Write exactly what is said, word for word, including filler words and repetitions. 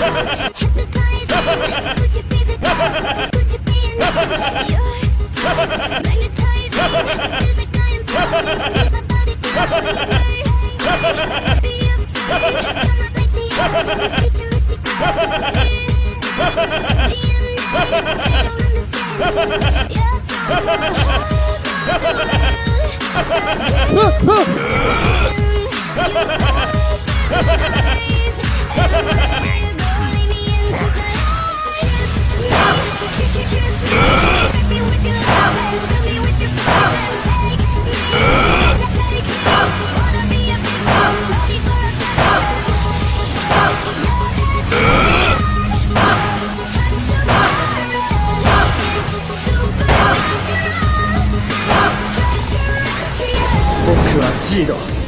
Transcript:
Would you be the guy? Would you be enough? Your touch, magnetizing. Feels like I am falling. Makes my body glowing. Don't be afraid. Come up like the others. Futuristic gravity. D N A, they don't understand. You're from a whole nother world. You are paradise. Everywhere you go, lead me into the highest. Kiss me, kiss me, hit me with your love and fill me with your kiss and take me, take me. Wanna be a victim, ready for affection. You're supernatural, supernatural, 僕は G だ